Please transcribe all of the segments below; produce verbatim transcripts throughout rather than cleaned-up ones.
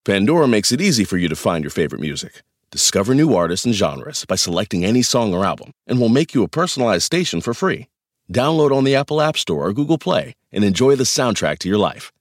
Pandora makes it easy for you to find your favorite music. Discover new artists and genres by selecting any song or album, and we'll make you a personalized station for free. Download on the Apple App Store or Google Play and enjoy the soundtrack to your life.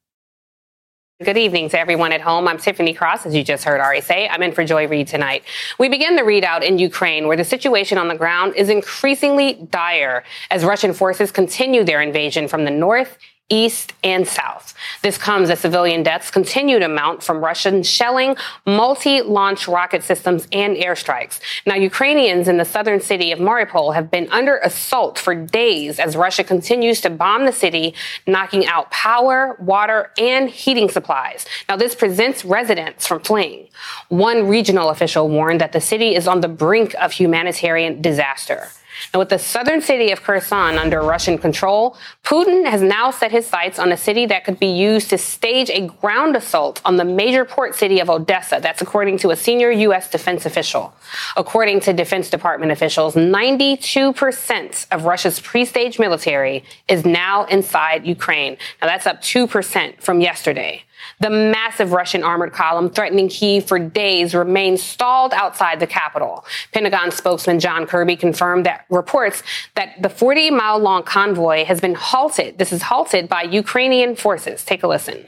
Good evening to everyone at home. I'm Tiffany Cross, as you just heard Ari say. I'm in for Joy Reid tonight. We begin the readout in Ukraine, where the situation on the ground is increasingly dire as Russian forces continue their invasion from the north, east, and south. This comes as civilian deaths continue to mount from Russian shelling, multi-launch rocket systems, and airstrikes. Now, Ukrainians in the southern city of Mariupol have been under assault for days as Russia continues to bomb the city, knocking out power, water, and heating supplies. Now, this prevents residents from fleeing. One regional official warned that the city is on the brink of humanitarian disaster. Now, with the southern city of Kherson under Russian control, Putin has now set his sights on a city that could be used to stage a ground assault on the major port city of Odessa. That's according to a senior U S defense official. According to Defense Department officials, ninety-two percent of Russia's pre-staged military is now inside Ukraine. Now, that's up two percent from yesterday. The massive Russian armored column threatening Kyiv for days remains stalled outside the capital. Pentagon spokesman John Kirby confirmed that reports that the forty-mile-long convoy has been halted. This is halted by Ukrainian forces. Take a listen.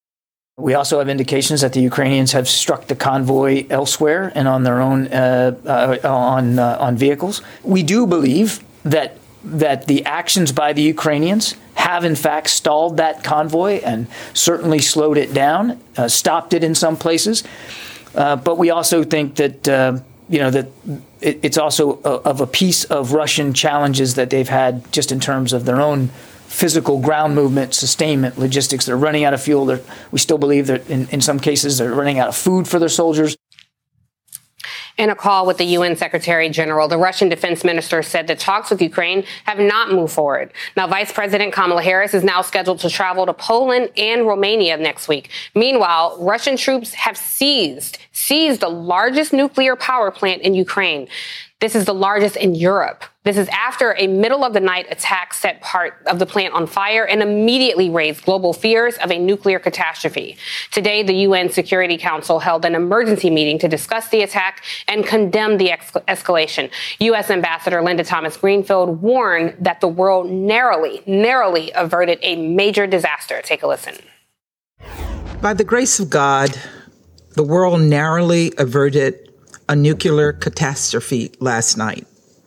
We also have indications that the Ukrainians have struck the convoy elsewhere and on their own uh, uh, on uh, on vehicles. We do believe that that the actions by the Ukrainians have in fact stalled that convoy and certainly slowed it down, uh, stopped it in some places. Uh, but we also think that, uh, you know, that it, it's also a, of a piece of Russian challenges that they've had just in terms of their own physical ground movement, sustainment, logistics. They're running out of fuel. They're, we still believe that in, in some cases they're running out of food for their soldiers. In a call with the U N Secretary General, the Russian defense minister said that talks with Ukraine have not moved forward. Now, Vice President Kamala Harris is now scheduled to travel to Poland and Romania next week. Meanwhile, Russian troops have seized, seized the largest nuclear power plant in Ukraine. This is the largest in Europe. This is after a middle-of-the-night attack set part of the plant on fire and immediately raised global fears of a nuclear catastrophe. Today, the U N Security Council held an emergency meeting to discuss the attack and condemn the ex- escalation. U S Ambassador Linda Thomas-Greenfield warned that the world narrowly, narrowly averted a major disaster. Take a listen. By the grace of God, the world narrowly averted a nuclear catastrophe last night.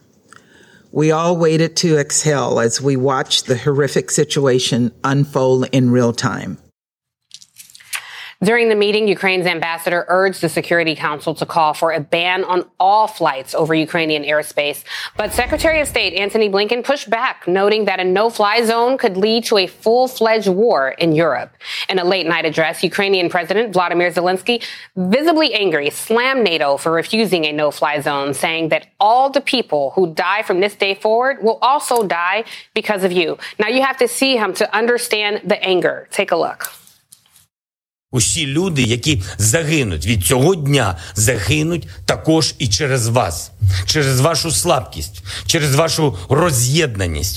We all waited to exhale as we watched the horrific situation unfold in real time. During the meeting, Ukraine's ambassador urged the Security Council to call for a ban on all flights over Ukrainian airspace. But Secretary of State Antony Blinken pushed back, noting that a no-fly zone could lead to a full-fledged war in Europe. In a late-night address, Ukrainian President Vladimir Zelensky, visibly angry, slammed NATO for refusing a no-fly zone, saying that all the people who die from this day forward will also die because of you. Now, you have to see him to understand the anger. Take a look. Усі люди, які загинуть від цього дня, загинуть також і через вас, через вашу слабкість, через вашу роз'єднаність.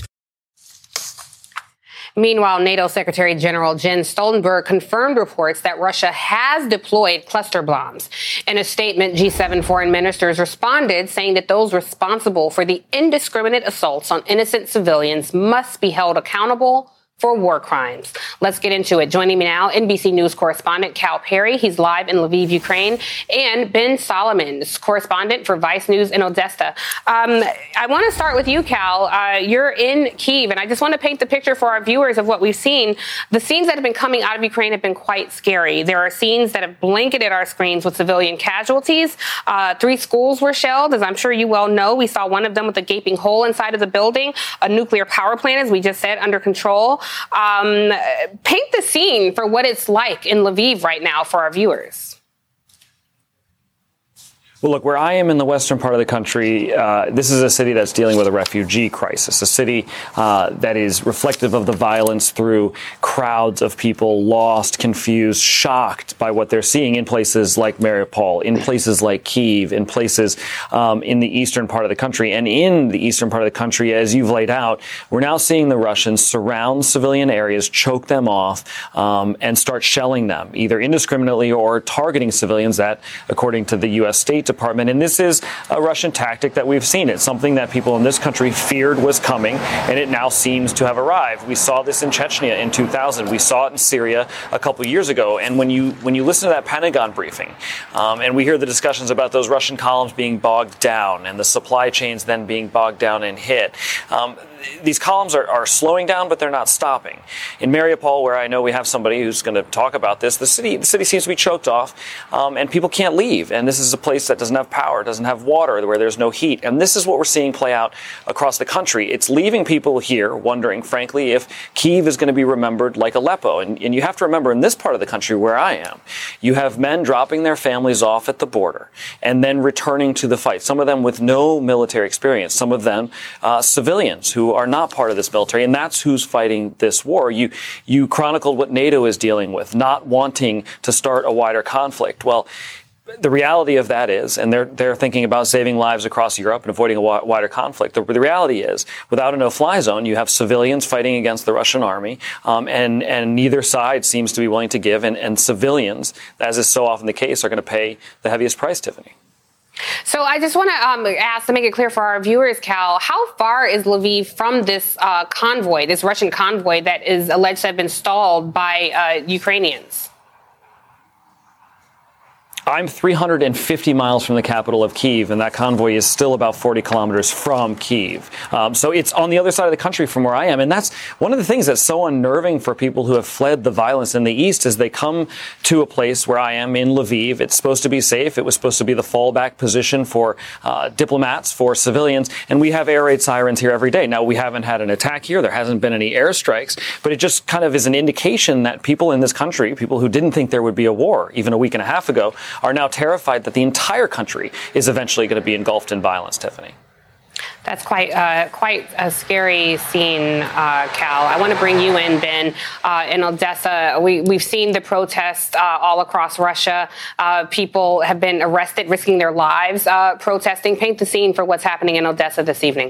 Meanwhile, NATO Secretary General Jens Stoltenberg confirmed reports that Russia has deployed cluster bombs. In a statement, G seven foreign ministers responded, saying that those responsible for the indiscriminate assaults on innocent civilians must be held accountable for war crimes. Let's get into it. Joining me now, N B C News correspondent Cal Perry. He's live in Lviv, Ukraine. And Ben Solomon, correspondent for Vice News in Odessa. Um, I want to start with you, Cal. Uh, you're in Kyiv, and I just want to paint the picture for our viewers of what we've seen. The scenes that have been coming out of Ukraine have been quite scary. There are scenes that have blanketed our screens with civilian casualties. Uh, three schools were shelled, as I'm sure you well know. We saw one of them with a gaping hole inside of the building. A nuclear power plant, as we just said, under control. Um, paint the scene for what it's like in Lviv right now for our viewers. Well, look, where I am in the western part of the country, uh, this is a city that's dealing with a refugee crisis, a city uh, that is reflective of the violence through crowds of people lost, confused, shocked by what they're seeing in places like Mariupol, in places like Kyiv, in places um, in the eastern part of the country. And in the eastern part of the country, as you've laid out, we're now seeing the Russians surround civilian areas, choke them off, um, and start shelling them, either indiscriminately or targeting civilians that, according to the U S State Department. And this is a Russian tactic that we've seen. It's something that people in this country feared was coming, and it now seems to have arrived. We saw this in Chechnya in two thousand. We saw it in Syria a couple of years ago. And when you when you listen to that Pentagon briefing, um, and we hear the discussions about those Russian columns being bogged down and the supply chains then being bogged down and hit, um, these columns are, are slowing down, but they're not stopping. In Mariupol, where I know we have somebody who's going to talk about this, the city the city seems to be choked off, um, and people can't leave. And this is a place that doesn't have power, doesn't have water, where there's no heat. And this is what we're seeing play out across the country. It's leaving people here wondering, frankly, if Kyiv is going to be remembered like Aleppo. And, and you have to remember, in this part of the country where I am, you have men dropping their families off at the border and then returning to the fight, some of them with no military experience, some of them uh, civilians who are not part of this military, and that's who's fighting this war. You you chronicled what NATO is dealing with, not wanting to start a wider conflict. Well, the reality of that is, and they're they're thinking about saving lives across Europe and avoiding a w- wider conflict. The, the reality is, without a no-fly zone, you have civilians fighting against the Russian army, um, and and neither side seems to be willing to give, and, and civilians, as is so often the case, are going to pay the heaviest price, Tiffany. So I just want to um, ask, to make it clear for our viewers, Cal, how far is Lviv from this uh, convoy, this Russian convoy that is alleged to have been stalled by uh, Ukrainians? I'm three hundred fifty miles from the capital of Kyiv, and that convoy is still about forty kilometers from Kyiv. Um, so it's on the other side of the country from where I am. And that's one of the things that's so unnerving for people who have fled the violence in the east, is they come to a place where I am in Lviv. It's supposed to be safe. It was supposed to be the fallback position for uh, diplomats, for civilians. And we have air raid sirens here every day. Now, we haven't had an attack here. There hasn't been any airstrikes. But it just kind of is an indication that people in this country, people who didn't think there would be a war even a week and a half ago, are now terrified that the entire country is eventually going to be engulfed in violence, Tiffany. That's quite uh, quite a scary scene, uh, Cal. I want to bring you in, Ben. Uh, in Odessa, we, we've seen the protests uh, all across Russia. Uh, people have been arrested, risking their lives uh, protesting. Paint the scene for what's happening in Odessa this evening.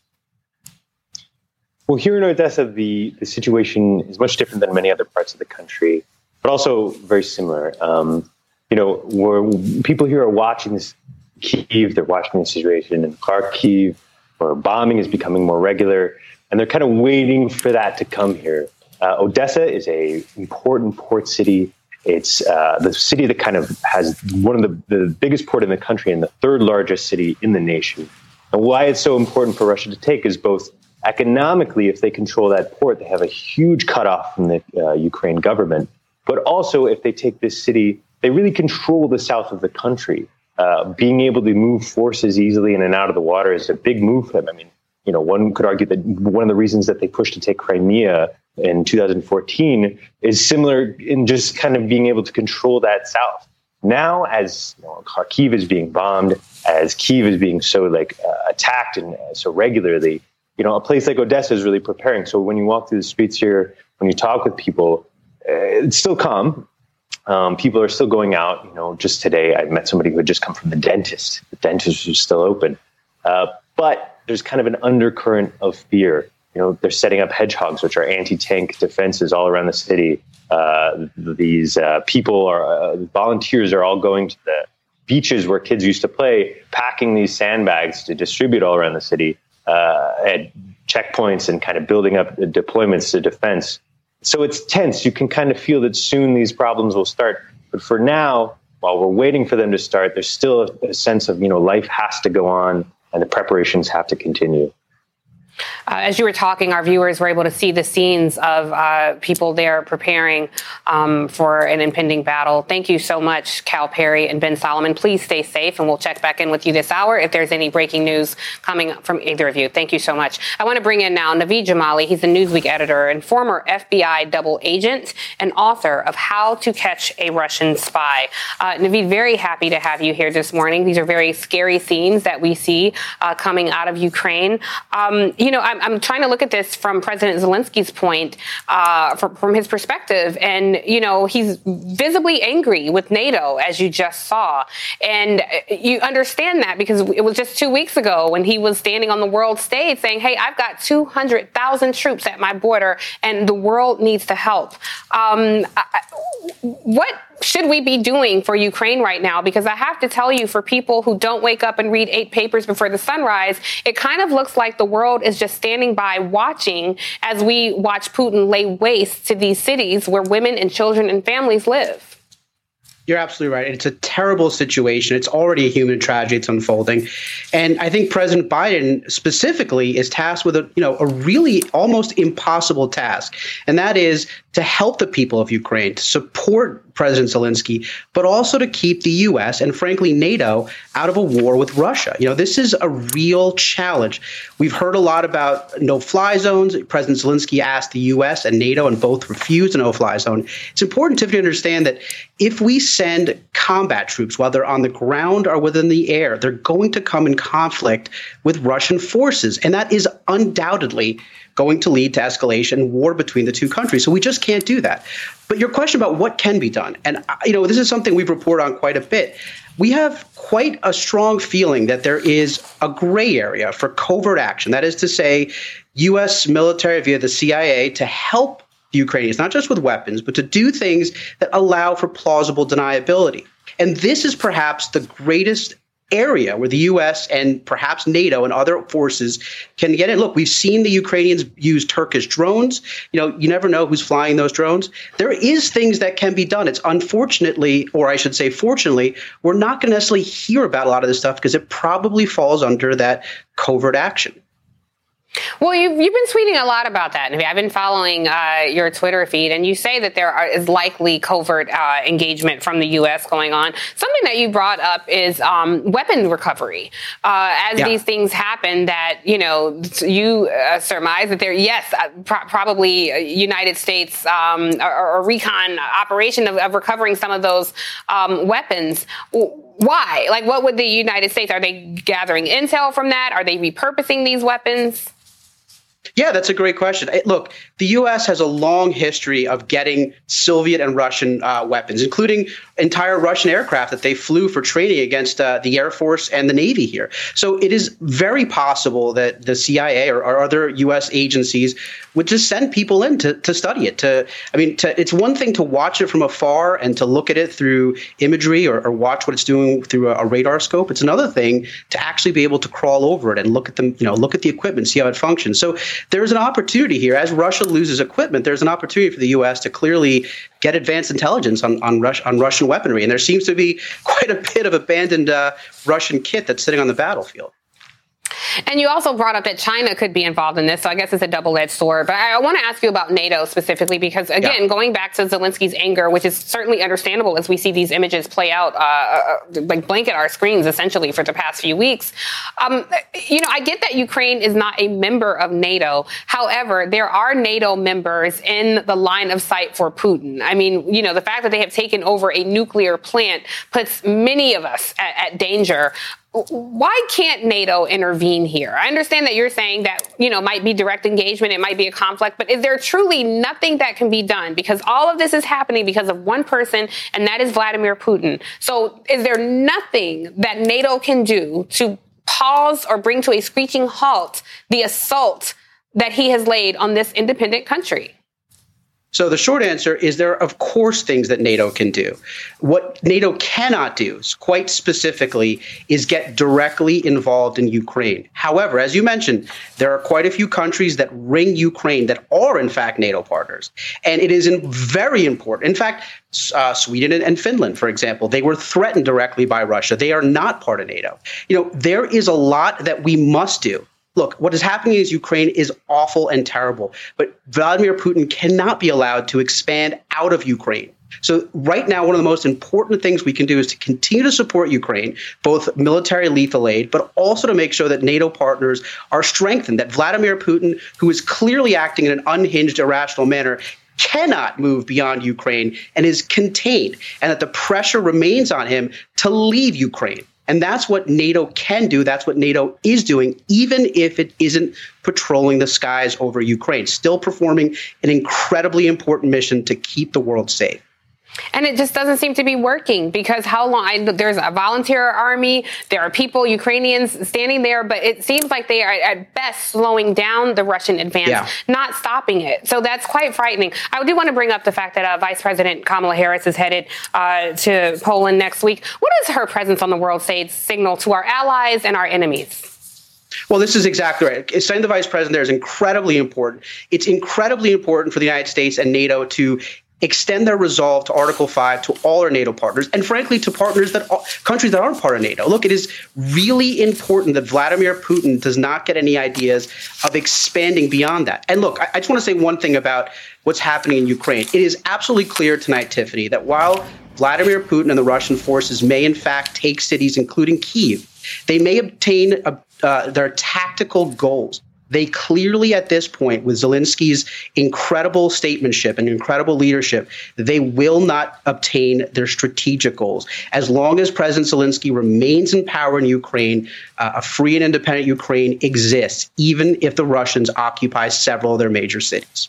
Well, here in Odessa, the, the situation is much different than many other parts of the country, but also very similar. Um, You know, where people here are watching this Kyiv, they're watching the situation in Kharkiv, where bombing is becoming more regular, and they're kind of waiting for that to come here. Uh, Odessa is a important port city. It's uh, the city that kind of has one of the, the biggest port in the country and the third largest city in the nation. And why it's so important for Russia to take is both economically, if they control that port, they have a huge cutoff from the uh, Ukraine government, but also if they take this city, they really control the south of the country. Uh, being able to move forces easily in and out of the water is a big move for them. I mean, you know, one could argue that one of the reasons that they pushed to take Crimea in two thousand fourteen is similar in just kind of being able to control that south. Now, as you know, Kharkiv is being bombed, as Kyiv is being so like uh, attacked and uh, so regularly, you know, a place like Odessa is really preparing. So when you walk through the streets here, when you talk with people, uh, it's still calm. Um, people are still going out. You know, just today I met somebody who had just come from the dentist. The dentist was still open. Uh, but there's kind of an undercurrent of fear. You know, they're setting up hedgehogs, which are anti-tank defenses all around the city. Uh, these uh, people are, uh, volunteers are all going to the beaches where kids used to play, packing these sandbags to distribute all around the city uh, at checkpoints and kind of building up the deployments to defense. So it's tense. You can kind of feel that soon these problems will start. But for now, while we're waiting for them to start, there's still a, a sense of, you know, life has to go on and the preparations have to continue. Uh, as you were talking, our viewers were able to see the scenes of uh, people there preparing um, for an impending battle. Thank you so much, Cal Perry and Ben Solomon. Please stay safe, and we'll check back in with you this hour if there's any breaking news coming from either of you. Thank you so much. I want to bring in now Naveed Jamali. He's the Newsweek editor and former F B I double agent and author of How to Catch a Russian Spy. Uh, Naveed, very happy to have you here this morning. These are very scary scenes that we see uh, coming out of Ukraine. Um, you know, I'm, I'm trying to look at this from President Zelensky's point, uh, from, from his perspective. And, you know, he's visibly angry with NATO, as you just saw. And you understand that because it was just two weeks ago when he was standing on the world stage saying, hey, I've got two hundred thousand troops at my border and the world needs to help. Um, I, what should we be doing for Ukraine right now? Because I have to tell you, for people who don't wake up and read eight papers before the sunrise, it kind of looks like the world is just standing by watching as we watch Putin lay waste to these cities where women and children and families live. You're absolutely right. It's a terrible situation. It's already a human tragedy. It's unfolding. And I think President Biden specifically is tasked with a, you know, a really almost impossible task. And that is to help the people of Ukraine, to support President Zelensky, but also to keep the U S and, frankly, NATO out of a war with Russia. You know, this is a real challenge. We've heard a lot about no-fly zones. President Zelensky asked the U S and NATO, and both refused a no-fly zone. It's important to understand that if we send combat troops, whether on the ground or within the air, they're going to come in conflict with Russian forces. And that is undoubtedly going to lead to escalation and war between the two countries. So we just can't do that. But your question about what can be done, and, you know, this is something we've reported on quite a bit. We have quite a strong feeling that there is a gray area for covert action. That is to say, U S military via the C I A to help the Ukrainians, not just with weapons, but to do things that allow for plausible deniability. And this is perhaps the greatest area where the U S and perhaps NATO and other forces can get in. Look, we've seen the Ukrainians use Turkish drones. You know, you never know who's flying those drones. There is things that can be done. It's unfortunately, or I should say fortunately, we're not going to necessarily hear about a lot of this stuff because it probably falls under that covert action. Well, you've, you've been tweeting a lot about that. I've been following uh, your Twitter feed, and you say that there are, is likely covert uh, engagement from the U S going on. Something that you brought up is um, weapon recovery. Uh, as yeah. these things happen, that, you know, you uh, surmise that there, yes, uh, pro- probably United States um, or, or recon operation of, of recovering some of those um, weapons. Why? Like, what would the United States, are they gathering intel from that? Are they repurposing these weapons? Yeah, that's a great question. Look, the U S has a long history of getting Soviet and Russian uh, weapons, including entire Russian aircraft that they flew for training against uh, the Air Force and the Navy here. So it is very possible that the C I A or, or other U S agencies would just send people in to, to study it. To, I mean, to, it's one thing to watch it from afar and to look at it through imagery or, or watch what it's doing through a, a radar scope. It's another thing to actually be able to crawl over it and look at them, you know, look at the equipment, see how it functions. So there's an opportunity here. As Russia loses equipment, there's an opportunity for the U S to clearly get advanced intelligence on on, Rus- on Russian weaponry. And there seems to be quite a bit of abandoned uh, Russian kit that's sitting on the battlefield. And you also brought up that China could be involved in this, so I guess it's a double-edged sword. But I, I want to ask you about NATO specifically because, again, yeah. going back to Zelensky's anger, which is certainly understandable as we see these images play out, uh, uh, like blanket our screens, essentially, for the past few weeks. Um, you know, I get that Ukraine is not a member of NATO. However, there are NATO members in the line of sight for Putin. I mean, you know, the fact that they have taken over a nuclear plant puts many of us at, at danger. Why can't NATO intervene here? I understand that you're saying that, you know, might be direct engagement, it might be a conflict, but is there truly nothing that can be done? Because all of this is happening because of one person, and that is Vladimir Putin. So is there nothing that NATO can do to pause or bring to a screeching halt the assault that he has laid on this independent country? So the short answer is there are, of course, things that NATO can do. What NATO cannot do, quite specifically, is get directly involved in Ukraine. However, as you mentioned, there are quite a few countries that ring Ukraine that are, in fact, NATO partners. And it is in very important. In fact, uh, Sweden and, and Finland, for example, they were threatened directly by Russia. They are not part of NATO. You know, there is a lot that we must do Look, what is happening is Ukraine is awful and terrible, but Vladimir Putin cannot be allowed to expand out of Ukraine. So right now, one of the most important things we can do is to continue to support Ukraine, both military lethal aid, but also to make sure that NATO partners are strengthened, that Vladimir Putin, who is clearly acting in an unhinged, irrational manner, cannot move beyond Ukraine and is contained, and that the pressure remains on him to leave Ukraine. And that's what NATO can do. That's what NATO is doing, even if it isn't patrolling the skies over Ukraine, still performing an incredibly important mission to keep the world safe. And it just doesn't seem to be working because how long I, there's a volunteer army. There are people, Ukrainians standing there, but it seems like they are at best slowing down the Russian advance, yeah. not stopping it. So that's quite frightening. I do want to bring up the fact that uh, Vice President Kamala Harris is headed uh, to Poland next week. What does her presence on the world stage signal to our allies and our enemies? Well, this is exactly right. Sending the vice president there is incredibly important. It's incredibly important for the United States and NATO to extend their resolve to Article five to all our NATO partners, and frankly, to partners that countries that aren't part of NATO. Look, it is really important that Vladimir Putin does not get any ideas of expanding beyond that. And look, I, I just want to say one thing about what's happening in Ukraine. It is absolutely clear tonight, Tiffany, that while Vladimir Putin and the Russian forces may in fact take cities, including Kyiv, they may obtain a, uh, their tactical goals. They clearly, at this point, with Zelensky's incredible statesmanship and incredible leadership, they will not obtain their strategic goals. As long as President Zelensky remains in power in Ukraine, uh, a free and independent Ukraine exists, even if the Russians occupy several of their major cities.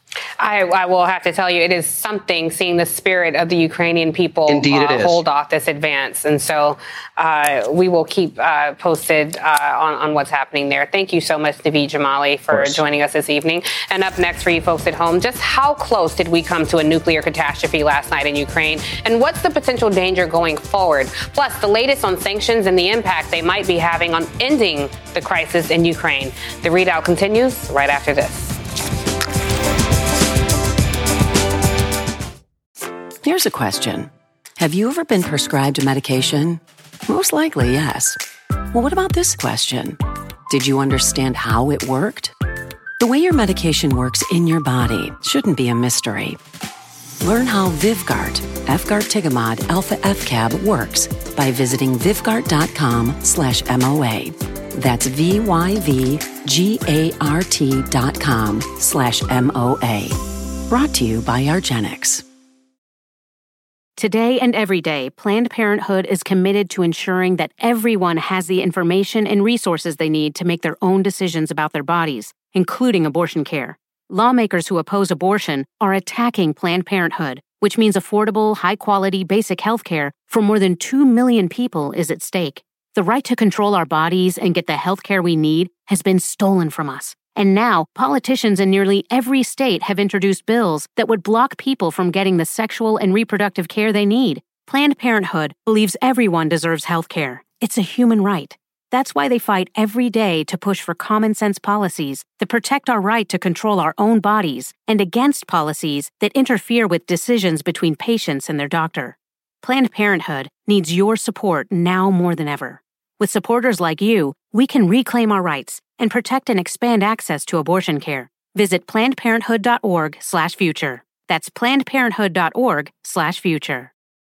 I, I will have to tell you, it is something seeing the spirit of the Ukrainian people Indeed it uh, is. hold off this advance. And so uh, we will keep uh, posted uh, on, on what's happening there. Thank you so much, Naveed Jamali, for joining us this evening. And up next for you folks at home, just how close did we come to a nuclear catastrophe last night in Ukraine? And what's the potential danger going forward? Plus, the latest on sanctions and the impact they might be having on ending the crisis in Ukraine. The readout continues right after this. Here's a question. Have you ever been prescribed a medication? Most likely, yes. Well, what about this question? Did you understand how it worked? The way your medication works in your body shouldn't be a mystery. Learn how Vyvgart, Efgartigimod Alpha F C A B works by visiting Vyvgart.com slash MOA. That's V-Y-V-G-A-R-T dot com slash M-O-A. Brought to you by argenx. Today and every day, Planned Parenthood is committed to ensuring that everyone has the information and resources they need to make their own decisions about their bodies, including abortion care. Lawmakers who oppose abortion are attacking Planned Parenthood, which means affordable, high-quality, basic health care for more than two million people is at stake. The right to control our bodies and get the health care we need has been stolen from us. And now, politicians in nearly every state have introduced bills that would block people from getting the sexual and reproductive care they need. Planned Parenthood believes everyone deserves health care. It's a human right. That's why they fight every day to push for common-sense policies that protect our right to control our own bodies and against policies that interfere with decisions between patients and their doctor. Planned Parenthood needs your support now more than ever. With supporters like you, we can reclaim our rights and protect and expand access to abortion care. Visit PlannedParenthood.org slash future. That's PlannedParenthood.org slash future.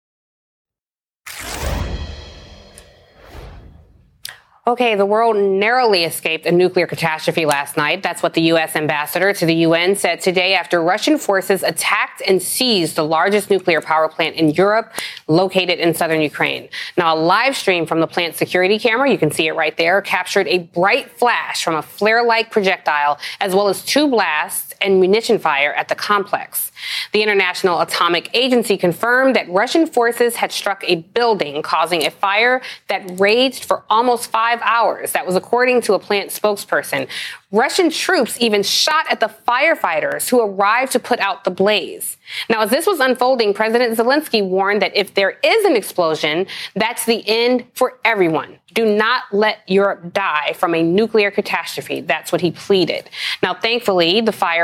Okay, the world narrowly escaped a nuclear catastrophe last night. That's what the U S ambassador to the U N said today after Russian forces attacked and seized the largest nuclear power plant in Europe, located in southern Ukraine. Now, a live stream from the plant's security camera, you can see it right there, captured a bright flash from a flare-like projectile, as well as two blasts and munition fire at the complex. The International Atomic Agency confirmed that Russian forces had struck a building, causing a fire that raged for almost five hours. That was according to a plant spokesperson. Russian troops even shot at the firefighters who arrived to put out the blaze. Now, as this was unfolding, President Zelensky warned that if there is an explosion, that's the end for everyone. Do not let Europe die from a nuclear catastrophe. That's what he pleaded. Now, thankfully, the fire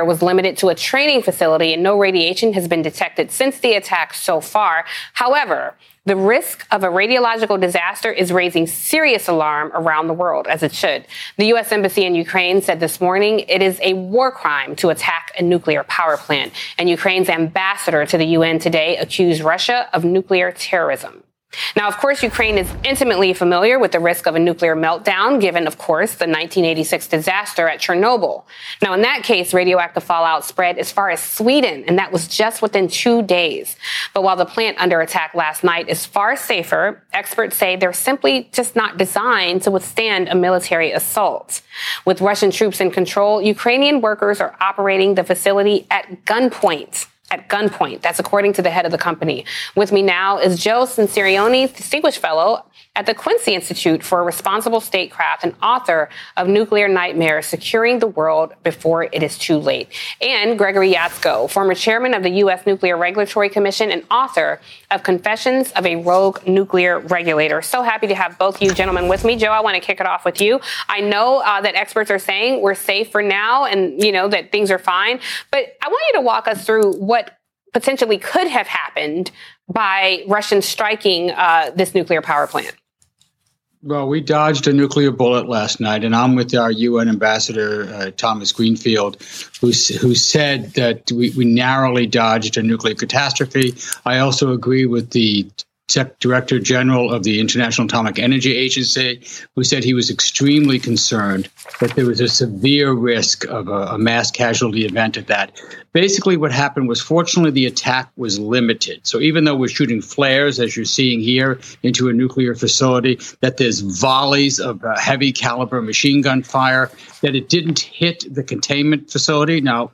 fire was limited to a training facility and no radiation has been detected since the attack so far. However, the risk of a radiological disaster is raising serious alarm around the world, as it should. The U S Embassy in Ukraine said this morning it is a war crime to attack a nuclear power plant. And Ukraine's ambassador to the U N today accused Russia of nuclear terrorism. Now, of course, Ukraine is intimately familiar with the risk of a nuclear meltdown, given, of course, the nineteen eighty-six disaster at Chernobyl. Now, in that case, radioactive fallout spread as far as Sweden, and that was just within two days. But while the plant under attack last night is far safer, experts say they're simply just not designed to withstand a military assault. With Russian troops in control, Ukrainian workers are operating the facility at gunpoint. At gunpoint. That's according to the head of the company. With me now is Joe Censorione, Distinguished Fellow at the Quincy Institute for Responsible Statecraft and author of Nuclear Nightmare, Securing the World Before It Is Too Late. And Gregory Jaczko, former chairman of the U S Nuclear Regulatory Commission and author of Confessions of a Rogue Nuclear Regulator. So happy to have both you gentlemen with me. Joe, I want to kick it off with you. I know uh, that experts are saying we're safe for now and, you know, that things are fine. But I want you to walk us through what potentially could have happened by Russians striking uh, this nuclear power plant. Well, we dodged a nuclear bullet last night, and I'm with our U N ambassador, uh, Thomas Greenfield, who, who said that we, we narrowly dodged a nuclear catastrophe. I also agree with the Director General of the International Atomic Energy Agency, who said he was extremely concerned that there was a severe risk of a, a mass casualty event at that. Basically, what happened was, fortunately, the attack was limited. So even though we're shooting flares, as you're seeing here, into a nuclear facility, that there's volleys of uh, heavy caliber machine gun fire, that it didn't hit the containment facility. Now,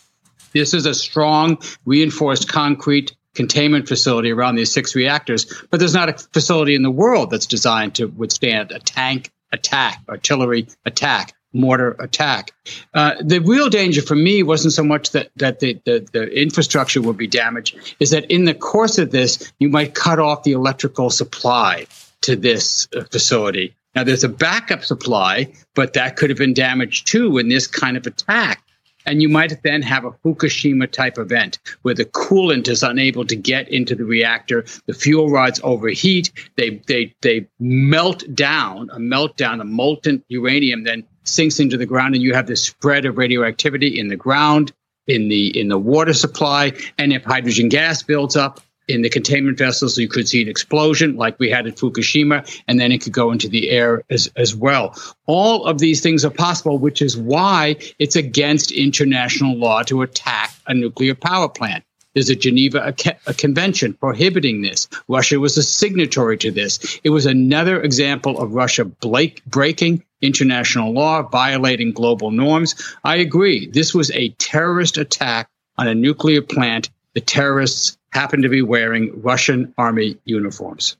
this is a strong, reinforced concrete containment facility around these six reactors, but there's not a facility in the world that's designed to withstand a tank attack, artillery attack, mortar attack. Uh, the real danger for me wasn't so much that, that the, the, the infrastructure would be damaged, is that in the course of this, you might cut off the electrical supply to this uh, facility. Now, there's a backup supply, but that could have been damaged too in this kind of attack. And you might then have a Fukushima-type event where the coolant is unable to get into the reactor, the fuel rods overheat, they they they melt down, a meltdown, a molten uranium then sinks into the ground, and you have this spread of radioactivity in the ground, in the in the water supply, and if hydrogen gas builds up in the containment vessels, you could see an explosion like we had at Fukushima, and then it could go into the air as, as well. All of these things are possible, which is why it's against international law to attack a nuclear power plant. There's a Geneva a, a convention prohibiting this. Russia was a signatory to this. It was another example of Russia break, breaking international law, violating global norms. I agree. This was a terrorist attack on a nuclear plant. The terrorists happen to be wearing Russian army uniforms.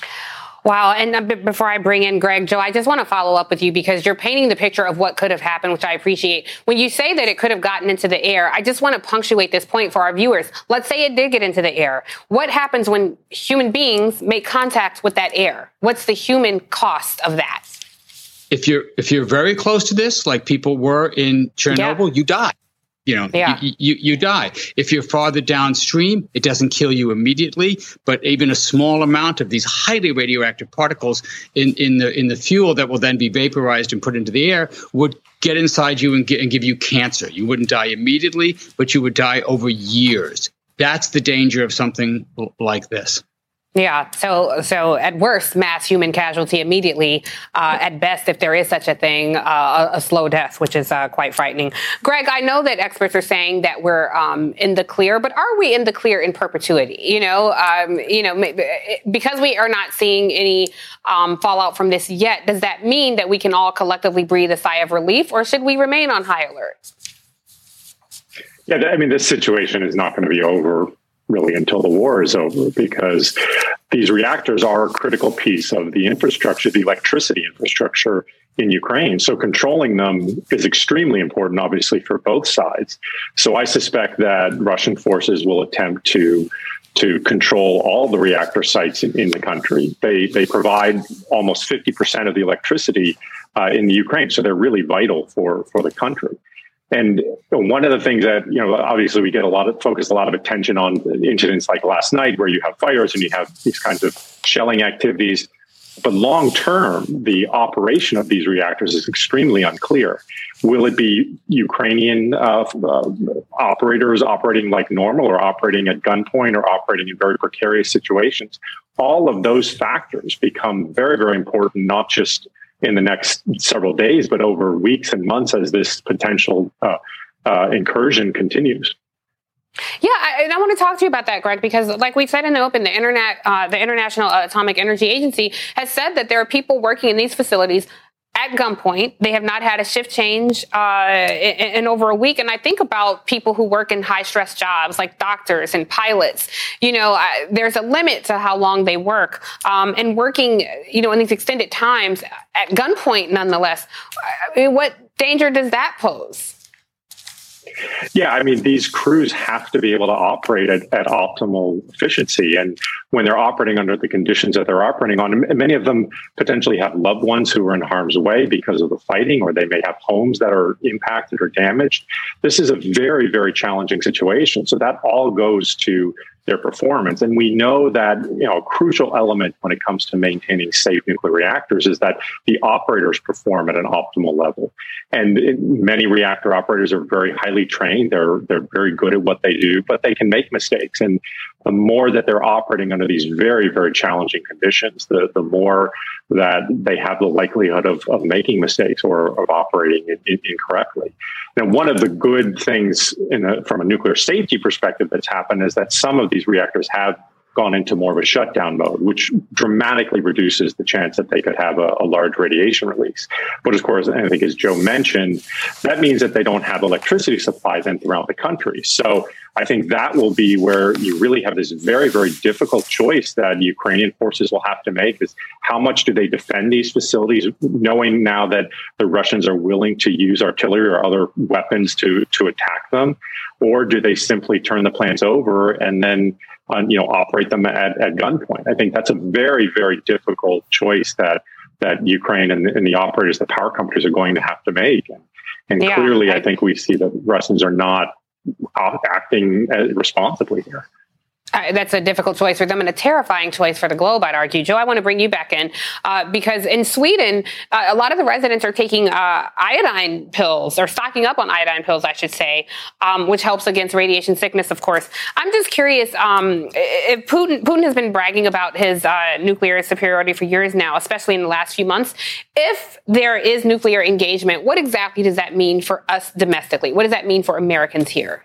Wow. And before I bring in Greg, Joe, I just want to follow up with you because you're painting the picture of what could have happened, which I appreciate. When you say that it could have gotten into the air, I just want to punctuate this point for our viewers. Let's say it did get into the air. What happens when human beings make contact with that air? What's the human cost of that? If you're if you're very close to this, like people were in Chernobyl, yeah. you die. You know, yeah. you, you, you die. If you're farther downstream, it doesn't kill you immediately, but even a small amount of these highly radioactive particles in, in the in the fuel that will then be vaporized and put into the air would get inside you and, get, and give you cancer. You wouldn't die immediately, but you would die over years. That's the danger of something like this. Yeah. So, so at worst, mass human casualty immediately. Uh, at best, if there is such a thing, uh, a, a slow death, which is uh, quite frightening. Greg, I know that experts are saying that we're um, in the clear, but are we in the clear in perpetuity? You know, um, you know, because we are not seeing any um, fallout from this yet. Does that mean that we can all collectively breathe a sigh of relief, or should we remain on high alert? Yeah, I mean, this situation is not going to be over really until the war is over, because these reactors are a critical piece of the infrastructure, the electricity infrastructure in Ukraine. So controlling them is extremely important, obviously, for both sides. So I suspect that Russian forces will attempt to to control all the reactor sites in, in the country. They they provide almost fifty percent of the electricity uh, in the Ukraine, so they're really vital for, for the country. And one of the things that, you know, obviously we get a lot of focus, a lot of attention on incidents like last night where you have fires and you have these kinds of shelling activities. But long term, the operation of these reactors is extremely unclear. Will it be Ukrainian uh, uh, operators operating like normal or operating at gunpoint or operating in very precarious situations? All of those factors become very, very important, not just in the next several days, but over weeks and months as this potential uh, uh, incursion continues. Yeah, I, and I want to talk to you about that, Greg, because like we said in the open, the Internet, uh, the International Atomic Energy Agency has said that there are people working in these facilities at gunpoint. They have not had a shift change uh, in, in over a week. And I think about people who work in high stress jobs like doctors and pilots. You know, I, there's a limit to how long they work. Um, and working, you know, in these extended times at gunpoint, nonetheless, I mean, what danger does that pose? Yeah, I mean, these crews have to be able to operate at, at optimal efficiency. And when they're operating under the conditions that they're operating on, many of them potentially have loved ones who are in harm's way because of the fighting, or they may have homes that are impacted or damaged. This is a very, very challenging situation. So that all goes to their performance. And we know that, you know, a crucial element when it comes to maintaining safe nuclear reactors is that the operators perform at an optimal level. And it, many reactor operators are very highly trained. They're they're very good at what they do, but they can make mistakes. And the more that they're operating under these very, very challenging conditions, the, the more that they have the likelihood of, of making mistakes or of operating in, in, incorrectly. Now, one of the good things in a, from a nuclear safety perspective that's happened is that some of these reactors have gone into more of a shutdown mode, which dramatically reduces the chance that they could have a, a large radiation release. But of course, I think as Joe mentioned, that means that they don't have electricity supply then throughout the country. So I think that will be where you really have this very, very difficult choice that Ukrainian forces will have to make is how much do they defend these facilities, knowing now that the Russians are willing to use artillery or other weapons to, to attack them, or do they simply turn the plants over and then on, you know, operate them at, at gunpoint? I think that's a very, very difficult choice that that Ukraine and, and the operators, the power companies are going to have to make. And, and yeah, clearly, I, I think we see that Russians are not acting responsibly here. Uh, that's a difficult choice for them and a terrifying choice for the globe, I'd argue. Joe, I want to bring you back in uh, because in Sweden, uh, a lot of the residents are taking uh, iodine pills or stocking up on iodine pills, I should say, um, which helps against radiation sickness, of course. I'm just curious, um, if Putin, Putin has been bragging about his uh, nuclear superiority for years now, especially in the last few months. If there is nuclear engagement, what exactly does that mean for us domestically? What does that mean for Americans here?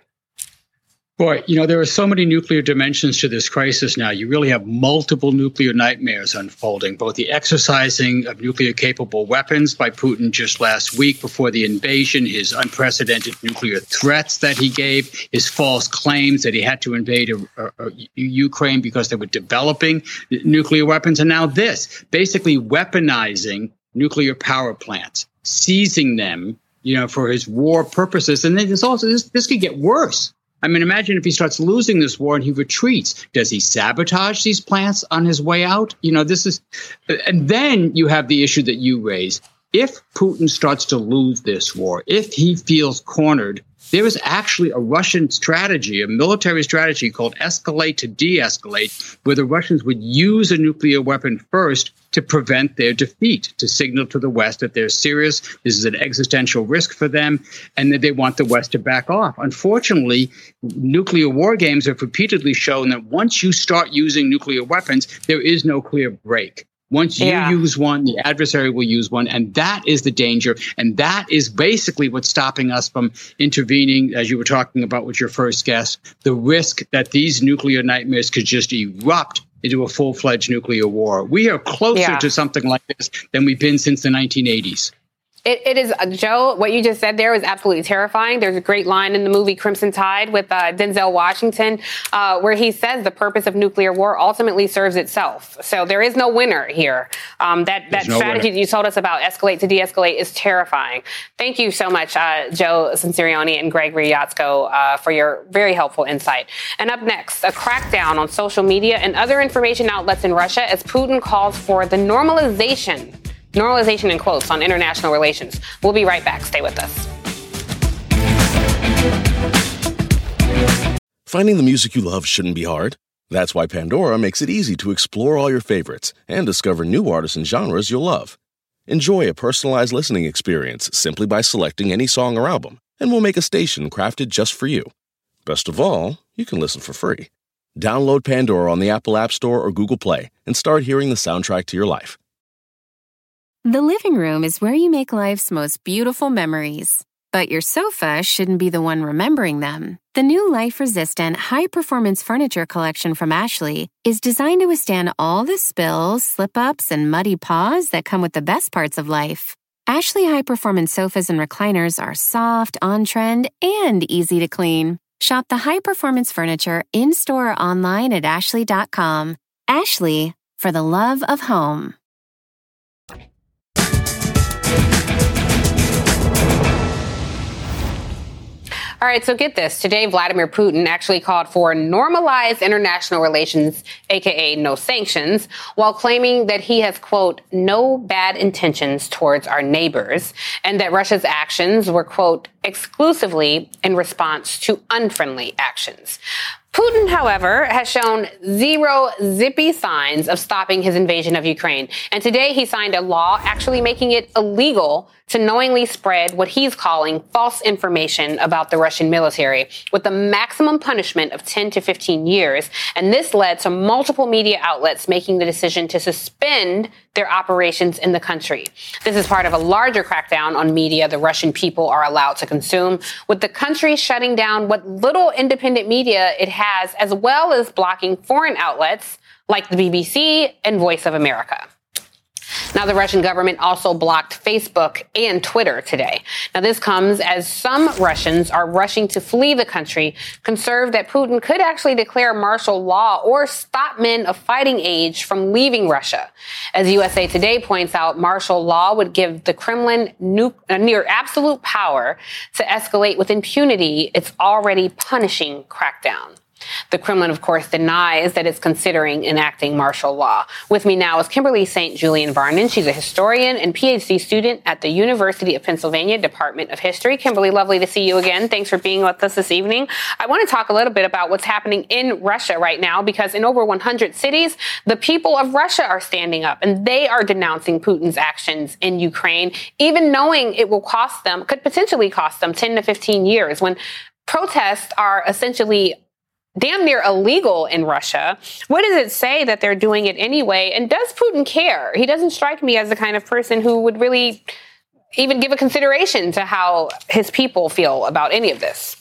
Boy, you know, there are so many nuclear dimensions to this crisis now. You really have multiple nuclear nightmares unfolding, both the exercising of nuclear-capable weapons by Putin just last week before the invasion, his unprecedented nuclear threats that he gave, his false claims that he had to invade a, a, a Ukraine because they were developing nuclear weapons, and now this, basically weaponizing nuclear power plants, seizing them, you know, for his war purposes. And then there's also this, this could get worse. I mean, imagine if he starts losing this war and he retreats. Does he sabotage these plants on his way out? You know, this is, and then you have the issue that you raise. If Putin starts to lose this war, if he feels cornered, there is actually a Russian strategy, a military strategy called escalate to de-escalate, where the Russians would use a nuclear weapon first to prevent their defeat, to signal to the West that they're serious, this is an existential risk for them, and that they want the West to back off. Unfortunately, nuclear war games have repeatedly shown that once you start using nuclear weapons, there is no clear break. Once you yeah. use one, the adversary will use one, and that is the danger. And that is basically what's stopping us from intervening, as you were talking about with your first guest, the risk that these nuclear nightmares could just erupt into a full-fledged nuclear war. We are closer yeah. to something like this than we've been since the nineteen eighties. It, it is, uh, Joe, what you just said there is absolutely terrifying. There's a great line in the movie Crimson Tide with uh, Denzel Washington uh, where he says the purpose of nuclear war ultimately serves itself. So there is no winner here. Um, that that no strategy winner. that you told us about, escalate to de-escalate, is terrifying. Thank you so much, uh, Joe Censorioni and Greg Riatzko, uh, for your very helpful insight. And up next, a crackdown on social media and other information outlets in Russia as Putin calls for the normalization Normalization in quotes on international relations. We'll be right back. Stay with us. Finding the music you love shouldn't be hard. That's why Pandora makes it easy to explore all your favorites and discover new artists and genres you'll love. Enjoy a personalized listening experience simply by selecting any song or album, and we'll make a station crafted just for you. Best of all, you can listen for free. Download Pandora on the Apple App Store or Google Play and start hearing the soundtrack to your life. The living room is where you make life's most beautiful memories. But your sofa shouldn't be the one remembering them. The new life-resistant, high-performance furniture collection from Ashley is designed to withstand all the spills, slip-ups, and muddy paws that come with the best parts of life. Ashley high-performance sofas and recliners are soft, on-trend, and easy to clean. Shop the high-performance furniture in-store or online at ashley dot com. Ashley, for the love of home. All right, so get this. Today, Vladimir Putin actually called for normalized international relations, a k a no sanctions, while claiming that he has, quote, no bad intentions towards our neighbors, and that Russia's actions were, quote, exclusively in response to unfriendly actions. Putin, however, has shown zero zippy signs of stopping his invasion of Ukraine. And today he signed a law actually making it illegal to knowingly spread what he's calling false information about the Russian military, with the maximum punishment of ten to fifteen years. And this led to multiple media outlets making the decision to suspend their operations in the country. This is part of a larger crackdown on media the Russian people are allowed to consume, with the country shutting down what little independent media it has, as well as blocking foreign outlets like the B B C and Voice of America. Now, the Russian government also blocked Facebook and Twitter today. Now, this comes as some Russians are rushing to flee the country, concerned that Putin could actually declare martial law or stop men of fighting age from leaving Russia. As U S A Today points out, martial law would give the Kremlin nu- near absolute power to escalate with impunity its already punishing crackdown. The Kremlin, of course, denies that it's considering enacting martial law. With me now is Kimberly Saint Julian Varnon. She's a historian and P H D student at the University of Pennsylvania Department of History. Kimberly, lovely to see you again. Thanks for being with us this evening. I want to talk a little bit about what's happening in Russia right now, because in over one hundred cities, the people of Russia are standing up and they are denouncing Putin's actions in Ukraine, even knowing it will cost them, could potentially cost them ten to fifteen years, when protests are essentially damn near illegal in Russia. What does it say that they're doing it anyway? And does Putin care? He doesn't strike me as the kind of person who would really even give a consideration to how his people feel about any of this.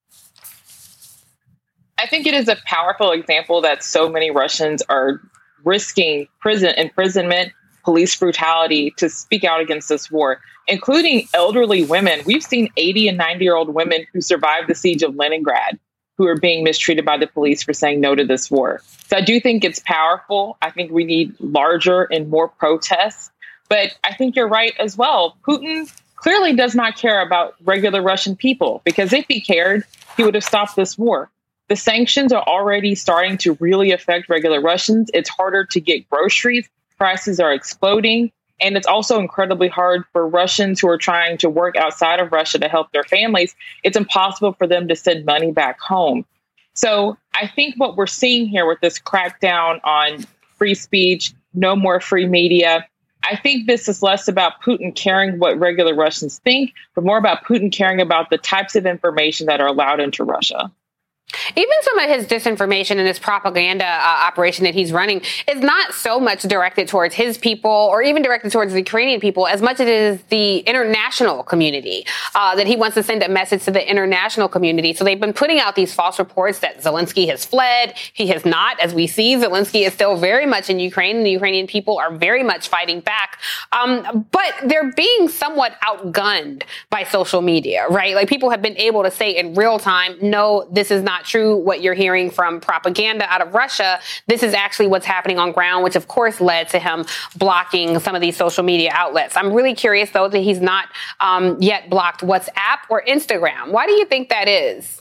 I think it is a powerful example that so many Russians are risking prison imprisonment, police brutality to speak out against this war, including elderly women. We've seen eighty and ninety year old women who survived the siege of Leningrad who are being mistreated by the police for saying no to this war. So I do think it's powerful. I think we need larger and more protests. But I think you're right as well. Putin clearly does not care about regular Russian people, because if he cared, he would have stopped this war. The sanctions are already starting to really affect regular Russians. It's harder to get groceries. Prices are exploding. And it's also incredibly hard for Russians who are trying to work outside of Russia to help their families. It's impossible for them to send money back home. So I think what we're seeing here with this crackdown on free speech, no more free media, I think this is less about Putin caring what regular Russians think, but more about Putin caring about the types of information that are allowed into Russia. Even some of his disinformation and his propaganda uh, operation that he's running is not so much directed towards his people or even directed towards the Ukrainian people as much as it is the international community, uh, that he wants to send a message to the international community. So they've been putting out these false reports that Zelensky has fled. He has not. As we see, Zelensky is still very much in Ukraine, and the Ukrainian people are very much fighting back. Um, but they're being somewhat outgunned by social media, right? Like, people have been able to say in real time, no, this is not true. What you're hearing from propaganda out of Russia, this is actually what's happening on ground, which of course led to him blocking some of these social media outlets. I'm really curious, though, that he's not um, yet blocked WhatsApp or Instagram. Why do you think that is?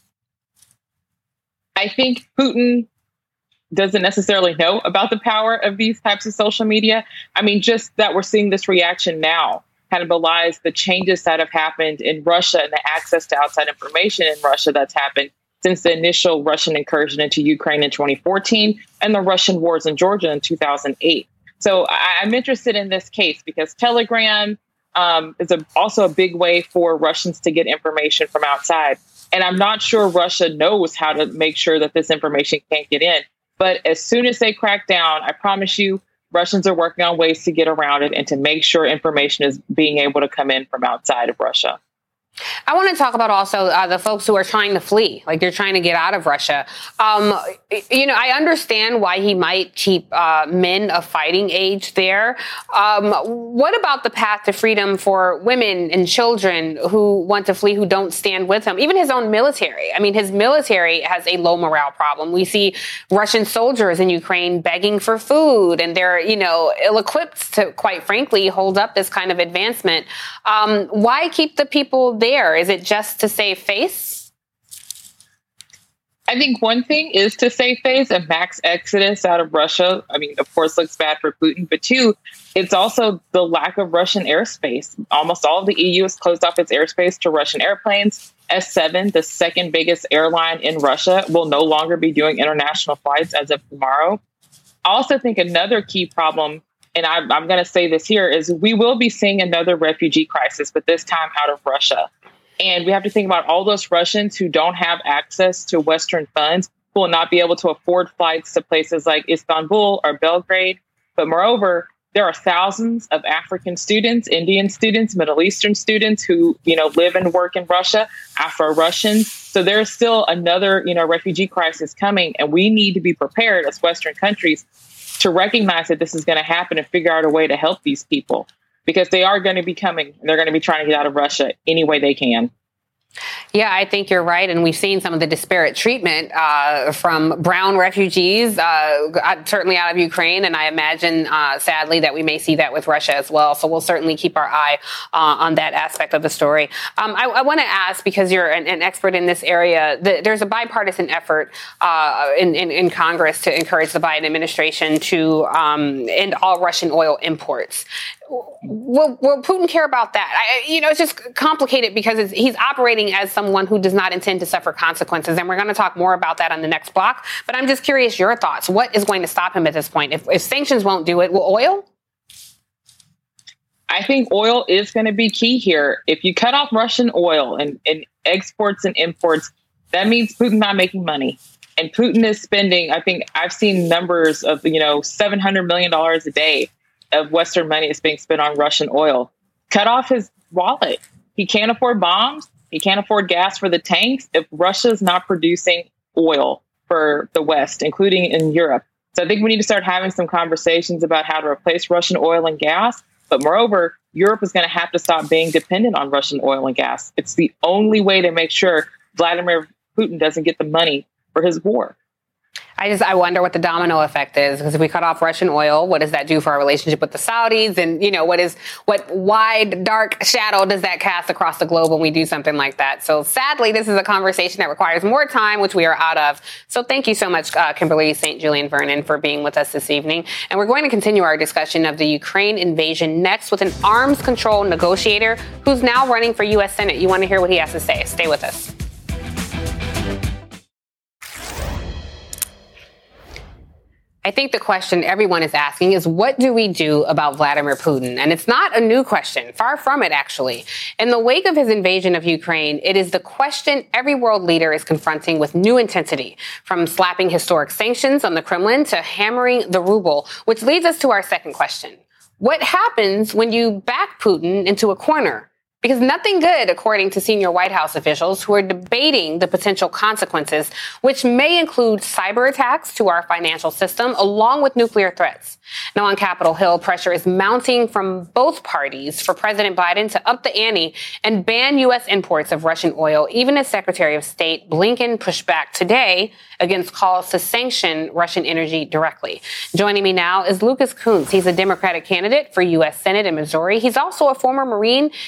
I think Putin doesn't necessarily know about the power of these types of social media. I mean, just that we're seeing this reaction now kind of belies the changes that have happened in Russia and the access to outside information in Russia that's happened. since the initial Russian incursion into Ukraine in twenty fourteen and the Russian wars in Georgia in two thousand eight. So I, I'm interested in this case because Telegram um, is a, also a big way for Russians to get information from outside. And I'm not sure Russia knows how to make sure that this information can't get in. But as soon as they crack down, I promise you, Russians are working on ways to get around it and to make sure information is being able to come in from outside of Russia. I want to talk about also uh, the folks who are trying to flee, like they're trying to get out of Russia. Um, you know, I understand why he might keep uh, men of fighting age there. Um, what about the path to freedom for women and children who want to flee, who don't stand with him? Even his own military. I mean, his military has a low morale problem. We see Russian soldiers in Ukraine begging for food, and they're, you know, ill-equipped to, quite frankly, hold up this kind of advancement. Um, why keep the people there? Is it just to save face? I think one thing is to save face and max exodus out of Russia. I mean, of course, looks bad for Putin. But two, it's also the lack of Russian airspace. Almost all of the E U has closed off its airspace to Russian airplanes. S seven, the second biggest airline in Russia, will no longer be doing international flights as of tomorrow. I also think another key problem, and I'm, I'm going to say this here, is we will be seeing another refugee crisis, but this time out of Russia. And we have to think about all those Russians who don't have access to Western funds, who will not be able to afford flights to places like Istanbul or Belgrade. But moreover, there are thousands of African students, Indian students, Middle Eastern students who, you know, live and work in Russia, Afro-Russians. So there's still another, you know, refugee crisis coming. And we need to be prepared as Western countries to recognize that this is going to happen and figure out a way to help these people, because they are going to be coming and they're going to be trying to get out of Russia any way they can. Yeah, I think you're right. And we've seen some of the disparate treatment uh, from brown refugees, uh, certainly out of Ukraine. And I imagine, uh, sadly, that we may see that with Russia as well. So we'll certainly keep our eye uh, on that aspect of the story. Um, I, I want to ask, because you're an, an expert in this area, the, there's a bipartisan effort uh, in, in, in Congress to encourage the Biden administration to um, end all Russian oil imports. Will, will Putin care about that? I, you know, it's just complicated because it's, he's operating as someone who does not intend to suffer consequences. And we're going to talk more about that on the next block. But I'm just curious your thoughts. What is going to stop him at this point? If, if sanctions won't do it, will oil? I think oil is going to be key here. If you cut off Russian oil and, and exports and imports, that means Putin not making money. And Putin is spending, I think I've seen numbers of, you know, seven hundred million dollars a day of Western money is being spent on Russian oil. Cut off his wallet. He can't afford bombs. He can't afford gas for the tanks if Russia is not producing oil for the West, including in Europe. So I think we need to start having some conversations about how to replace Russian oil and gas. But moreover, Europe is going to have to stop being dependent on Russian oil and gas. It's the only way to make sure Vladimir Putin doesn't get the money for his war. I just, I wonder what the domino effect is, because if we cut off Russian oil, what does that do for our relationship with the Saudis? And, you know, what is, what wide, dark shadow does that cast across the globe when we do something like that? So sadly, this is a conversation that requires more time, which we are out of. So thank you so much, uh, Kimberly Saint Julian Vernon, for being with us this evening. And we're going to continue our discussion of the Ukraine invasion next with an arms control negotiator who's now running for U S Senate. You want to hear what he has to say. Stay with us. I think the question everyone is asking is, what do we do about Vladimir Putin? And it's not a new question. Far from it, actually. In the wake of his invasion of Ukraine, it is the question every world leader is confronting with new intensity, from slapping historic sanctions on the Kremlin to hammering the ruble, which leads us to our second question. What happens when you back Putin into a corner? Because nothing good, according to senior White House officials who are debating the potential consequences, which may include cyber attacks to our financial system, along with nuclear threats. Now, on Capitol Hill, pressure is mounting from both parties for President Biden to up the ante and ban U S imports of Russian oil, even as Secretary of State Blinken pushed back today against calls to sanction Russian energy directly. Joining me now is Lucas Kunce. He's a Democratic candidate for U S Senate in Missouri. He's also a former Marine and has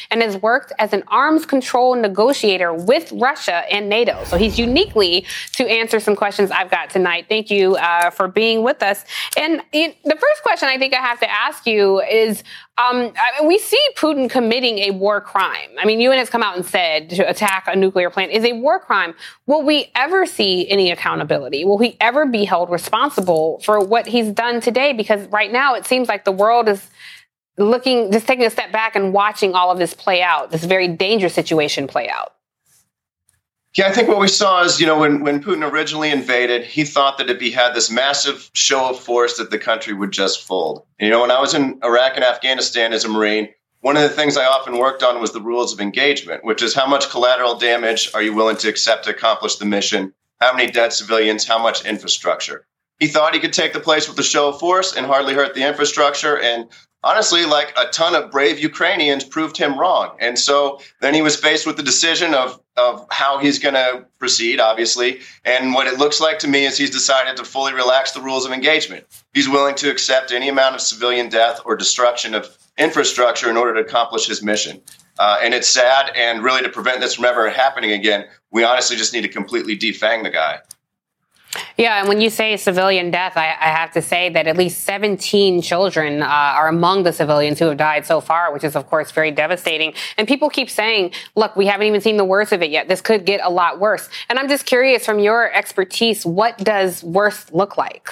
worked as an arms control negotiator with Russia and NATO. So he's uniquely to answer some questions I've got tonight. Thank you uh, for being with us. And it, the first question I think I have to ask you is, um, I mean, we see Putin committing a war crime. I mean, U N has come out and said to attack a nuclear plant is a war crime. Will we ever see any accountability? Will he ever be held responsible for what he's done today? Because right now it seems like the world is looking, just taking a step back and watching all of this play out, this very dangerous situation play out. Yeah, I think what we saw is, you know, when, when Putin originally invaded, he thought that if he had this massive show of force that the country would just fold. And, you know, when I was in Iraq and Afghanistan as a Marine, one of the things I often worked on was the rules of engagement, which is how much collateral damage are you willing to accept to accomplish the mission? How many dead civilians? How much infrastructure? He thought he could take the place with a show of force and hardly hurt the infrastructure. And honestly, like a ton of brave Ukrainians proved him wrong. And so then he was faced with the decision of, of how he's going to proceed, obviously. And what it looks like to me is he's decided to fully relax the rules of engagement. He's willing to accept any amount of civilian death or destruction of infrastructure in order to accomplish his mission. Uh, and it's sad. And really, to prevent this from ever happening again, we honestly just need to completely defang the guy. Yeah, and when you say civilian death, I, I have to say that at least seventeen children uh, are among the civilians who have died so far, which is, of course, very devastating. And people keep saying, look, we haven't even seen the worst of it yet. This could get a lot worse. And I'm just curious, from your expertise, what does worse look like?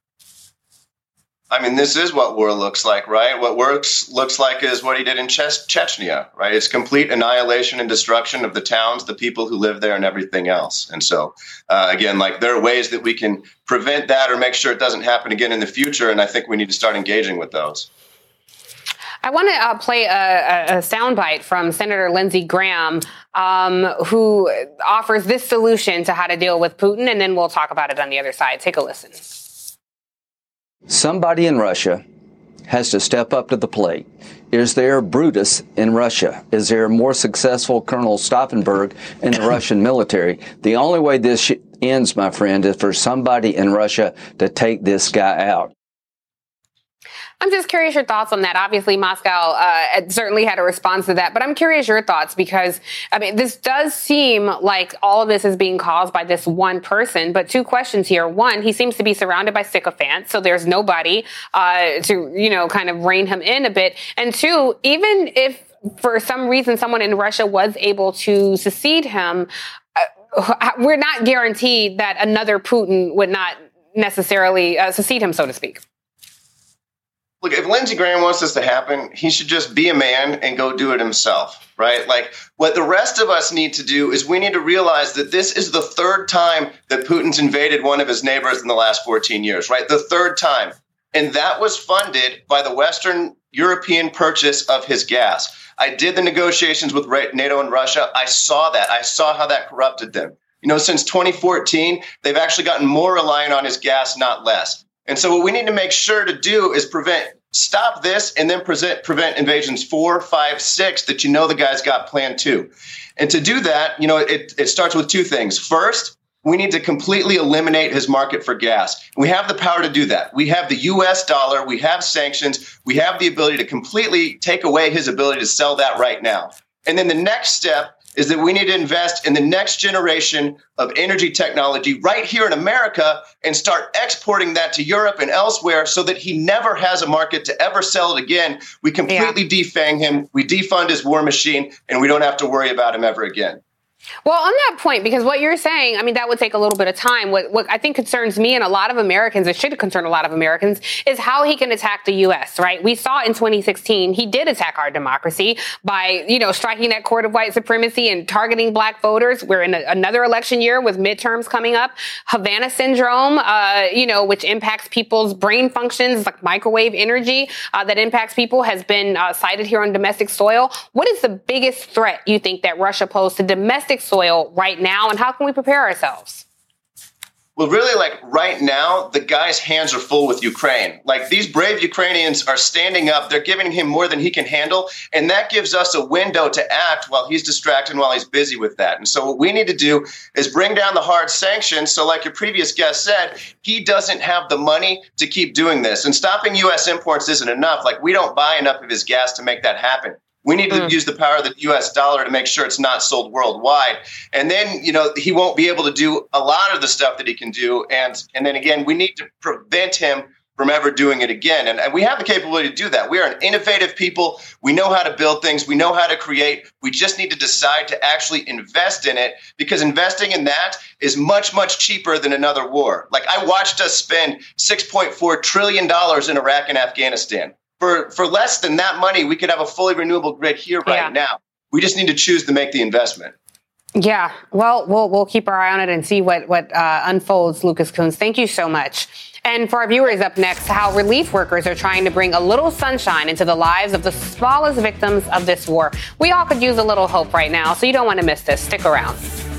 I mean, this is what war looks like, right? What works looks like is what he did in che- Chechnya, right? It's complete annihilation and destruction of the towns, the people who live there, and everything else. And so, uh, again, like there are ways that we can prevent that or make sure it doesn't happen again in the future. And I think we need to start engaging with those. I want to uh, play a, a soundbite from Senator Lindsey Graham, um, who offers this solution to how to deal with Putin, and then we'll talk about it on the other side. Take a listen. Somebody in Russia has to step up to the plate. Is there Brutus in Russia? Is there a more successful Colonel Stauffenberg in the Russian military? The only way this sh- ends, my friend, is for somebody in Russia to take this guy out. I'm just curious your thoughts on that. Obviously, Moscow uh, certainly had a response to that, but I'm curious your thoughts because, I mean, this does seem like all of this is being caused by this one person. But two questions here. One, he seems to be surrounded by sycophants, so there's nobody uh, to, you know, kind of rein him in a bit. And two, even if for some reason someone in Russia was able to secede him, uh, we're not guaranteed that another Putin would not necessarily uh, secede him, so to speak. Look, if Lindsey Graham wants this to happen, he should just be a man and go do it himself, right? Like what the rest of us need to do is we need to realize that this is the third time that Putin's invaded one of his neighbors in the last fourteen years, right? The third time. And that was funded by the Western European purchase of his gas. I did the negotiations with NATO and Russia. I saw that. I saw how that corrupted them. You know, since twenty fourteen, they've actually gotten more reliant on his gas, not less. And so what we need to make sure to do is prevent, stop this and then present, prevent invasions four, five, six that you know the guy's got planned too. And to do that, you know, it, it starts with two things. First, we need to completely eliminate his market for gas. We have the power to do that. We have the U S dollar. We have sanctions. We have the ability to completely take away his ability to sell that right now. And then the next step is that we need to invest in the next generation of energy technology right here in America and start exporting that to Europe and elsewhere so that he never has a market to ever sell it again. We completely yeah. defang him. We defund his war machine, and we don't have to worry about him ever again. Well, on that point, because what you're saying, I mean, that would take a little bit of time. What, what I think concerns me and a lot of Americans, it should concern a lot of Americans, is how he can attack the U S, right? We saw in twenty sixteen, he did attack our democracy by, you know, striking that court of white supremacy and targeting black voters. We're in a, another election year with midterms coming up. Havana syndrome, uh, you know, which impacts people's brain functions, like microwave energy uh, that impacts people, has been uh, cited here on domestic soil. What is the biggest threat you think that Russia posed to domestic soil right now, and how can we prepare ourselves? Well, really, like right now, the guy's hands are full with Ukraine. Like these brave Ukrainians are standing up. They're giving him more than he can handle. And that gives us a window to act while he's distracted and while he's busy with that. And so what we need to do is bring down the hard sanctions. So like your previous guest said, he doesn't have the money to keep doing this. And stopping U S imports isn't enough. Like we don't buy enough of his gas to make that happen. We need to mm. use the power of the U S dollar to make sure it's not sold worldwide. And then, you know, he won't be able to do a lot of the stuff that he can do. And and then again, we need to prevent him from ever doing it again. And, and we have the capability to do that. We are an innovative people. We know how to build things. We know how to create. We just need to decide to actually invest in it, because investing in that is much, much cheaper than another war. Like, I watched us spend six point four trillion dollars in Iraq and Afghanistan. For, for less than that money, we could have a fully renewable grid here right yeah. now. We just need to choose to make the investment. Yeah, well, we'll we'll keep our eye on it and see what, what uh, unfolds, Lucas Kunz. Thank you so much. And for our viewers, up next, how relief workers are trying to bring a little sunshine into the lives of the smallest victims of this war. We all could use a little hope right now, so you don't want to miss this. Stick around.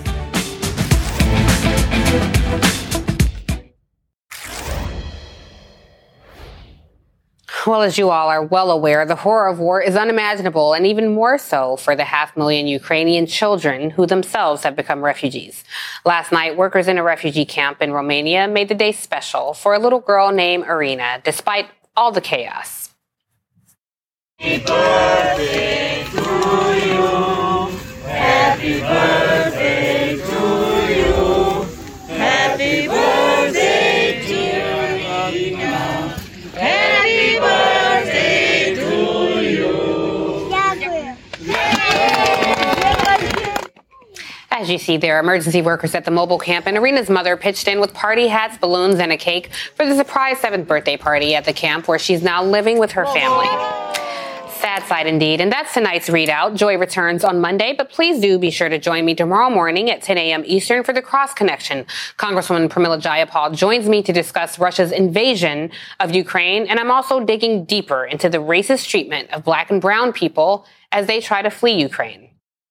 Well, as you all are well aware, the horror of war is unimaginable, and even more so for the half million Ukrainian children who themselves have become refugees. Last night, workers in a refugee camp in Romania made the day special for a little girl named Irina, despite all the chaos. Happy birthday to you. Happy birthday to you. Happy birthday, dear Irina. Happy birthday to you. As you see there, emergency workers at the mobile camp and Irina's mother pitched in with party hats, balloons, and a cake for the surprise seventh birthday party at the camp, where she's now living with her family. Sad sight indeed. And that's tonight's Readout. Joy returns on Monday, but please do be sure to join me tomorrow morning at ten a.m. Eastern for the Cross Connection. Congresswoman Pramila Jayapal joins me to discuss Russia's invasion of Ukraine, and I'm also digging deeper into the racist treatment of black and brown people as they try to flee Ukraine.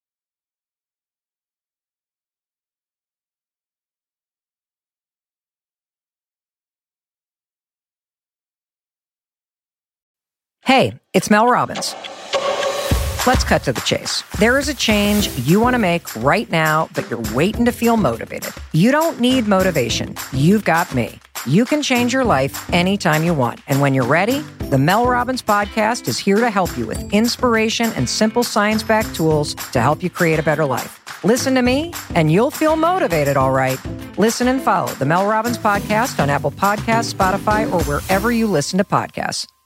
Hey, it's Mel Robbins. Let's cut to the chase. There is a change you want to make right now, but you're waiting to feel motivated. You don't need motivation. You've got me. You can change your life anytime you want. And when you're ready, the Mel Robbins Podcast is here to help you with inspiration and simple science-backed tools to help you create a better life. Listen to me, and you'll feel motivated, all right. Listen and follow the Mel Robbins Podcast on Apple Podcasts, Spotify, or wherever you listen to podcasts.